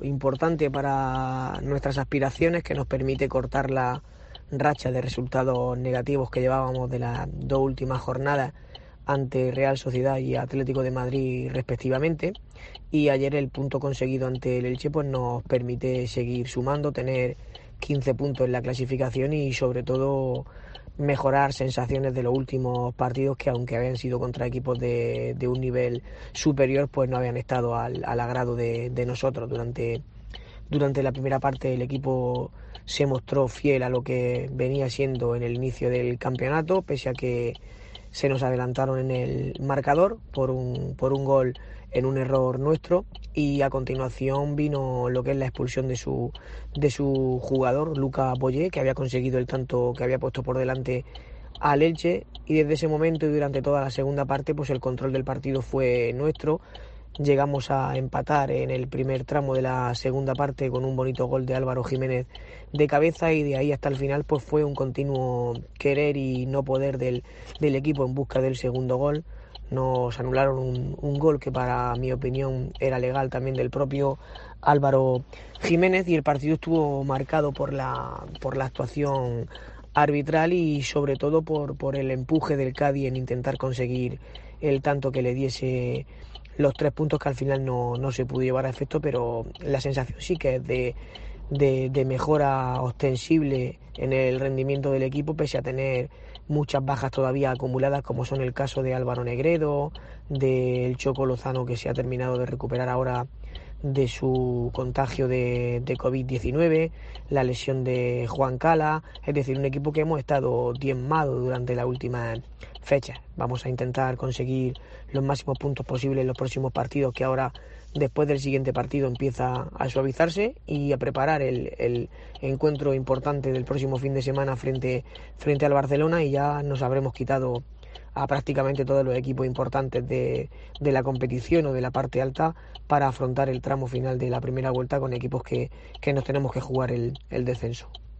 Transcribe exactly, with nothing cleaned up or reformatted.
importante para nuestras aspiraciones, que nos permite cortar la racha de resultados negativos que llevábamos de las dos últimas jornadas ante Real Sociedad y Atlético de Madrid respectivamente, y ayer el punto conseguido ante el Elche pues nos permite seguir sumando, tener quince puntos en la clasificación y sobre todo mejorar sensaciones de los últimos partidos, que aunque habían sido contra equipos de, de un nivel superior, pues no habían estado al, al agrado de, de nosotros. Durante, durante la primera parte el equipo se mostró fiel a lo que venía siendo en el inicio del campeonato, pese a que se nos adelantaron en el marcador por un, por un gol en un error nuestro, y a continuación vino lo que es la expulsión de su, de su jugador, Lucas Boyé, que había conseguido el tanto que había puesto por delante al Elche, y desde ese momento y durante toda la segunda parte pues el control del partido fue nuestro. Llegamos a empatar en el primer tramo de la segunda parte con un bonito gol de Álvaro Jiménez de cabeza, y de ahí hasta el final pues fue un continuo querer y no poder del, del equipo en busca del segundo gol. Nos anularon un, un gol que para mi opinión era legal también, del propio Álvaro Jiménez, y el partido estuvo marcado por la, por la actuación arbitral y sobre todo por, por el empuje del Cádiz en intentar conseguir el tanto que le diese los tres puntos, que al final no, no se pudo llevar a efecto, pero la sensación sí que es de, de, de mejora ostensible en el rendimiento del equipo, pese a tener muchas bajas todavía acumuladas, como son el caso de Álvaro Negredo, del Choco Lozano, que se ha terminado de recuperar ahora de su contagio de, de covid diecinueve, la lesión de Juan Cala. Es decir, un equipo que hemos estado diezmado durante las últimas fechas. Vamos a intentar conseguir los máximos puntos posibles en los próximos partidos, que ahora, después del siguiente partido, empieza a suavizarse, y a preparar el, el encuentro importante del próximo fin de semana frente, frente al Barcelona, y ya nos habremos quitado a prácticamente todos los equipos importantes de, de la competición o de la parte alta, para afrontar el tramo final de la primera vuelta con equipos que, que nos tenemos que jugar el, el descenso.